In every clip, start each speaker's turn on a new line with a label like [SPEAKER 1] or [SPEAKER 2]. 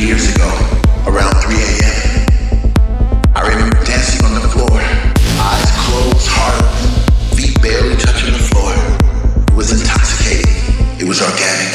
[SPEAKER 1] years ago, around 3 a.m. I remember dancing on the floor, eyes closed, heart open, feet barely touching the floor. It was intoxicating. It was organic.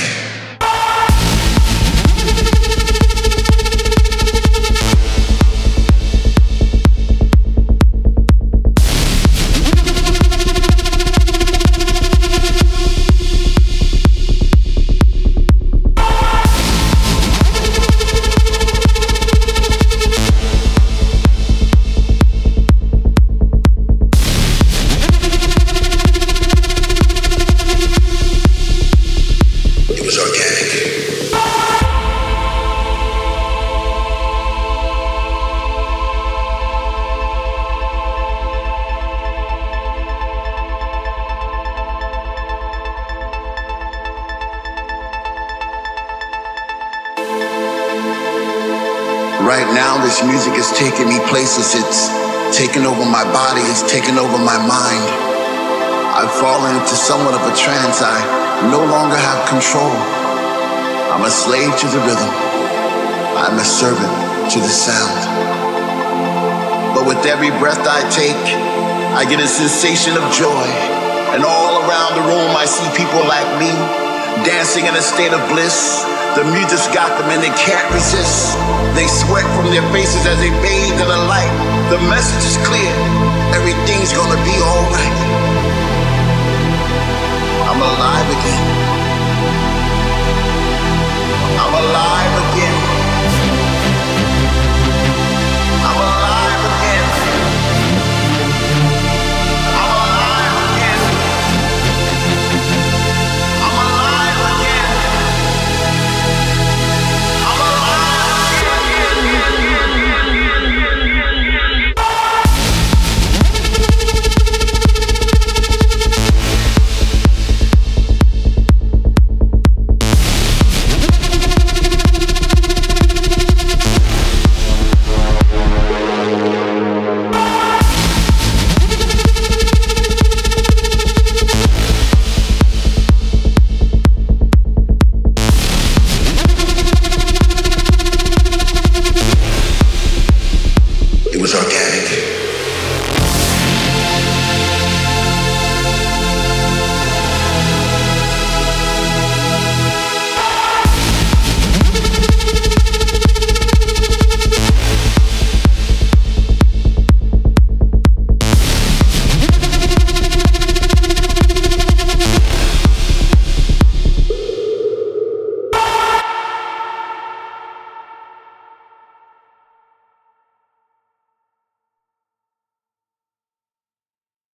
[SPEAKER 1] Right now, this music is taking me places. It's taking over my body. It's taking over my mind. I've fallen into somewhat of a trance. I no longer have control. I'm a slave to the rhythm. I'm a servant to the sound. But with every breath I take, I get a sensation of joy. And all around the room, I see people like me dancing in a state of bliss. The music's got them and they can't resist. They sweat from their faces as they bathe in the light. The message is clear. Everything's gonna be alright. I'm alive again. I'm alive.